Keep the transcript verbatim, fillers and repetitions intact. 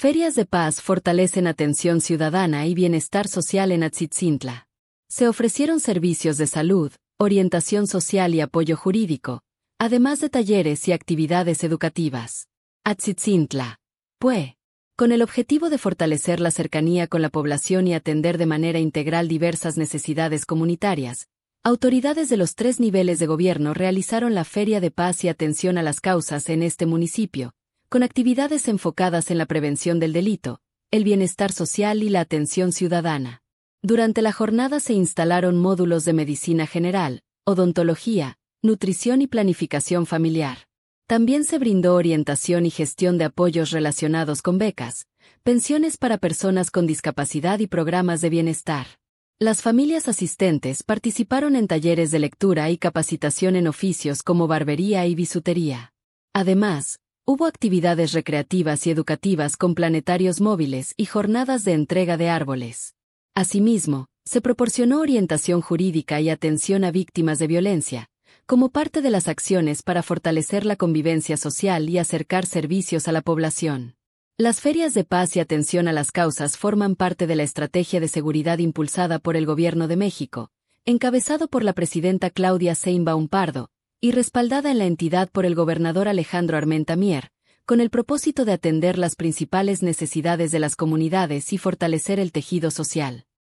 Ferias de paz fortalecen atención ciudadana y bienestar social en Atzitzintla. Se ofrecieron servicios de salud, orientación social y apoyo jurídico, además de talleres y actividades educativas. Atzitzintla, Pue. Con el objetivo de fortalecer la cercanía con la población y atender de manera integral diversas necesidades comunitarias, autoridades de los tres niveles de gobierno realizaron la Feria de Paz y Atención a las Causas en este municipio, con actividades enfocadas en la prevención del delito, el bienestar social y la atención ciudadana. Durante la jornada se instalaron módulos de medicina general, odontología, nutrición y planificación familiar. También se brindó orientación y gestión de apoyos relacionados con becas, pensiones para personas con discapacidad y programas de bienestar. Las familias asistentes participaron en talleres de lectura y capacitación en oficios como barbería y bisutería. Además, hubo actividades recreativas y educativas con planetarios móviles y jornadas de entrega de árboles. Asimismo, se proporcionó orientación jurídica y atención a víctimas de violencia, como parte de las acciones para fortalecer la convivencia social y acercar servicios a la población. Las ferias de paz y atención a las causas forman parte de la estrategia de seguridad impulsada por el Gobierno de México, encabezado por la presidenta Claudia Sheinbaum Pardo, y respaldada en la entidad por el gobernador Alejandro Armenta Mier, con el propósito de atender las principales necesidades de las comunidades y fortalecer el tejido social.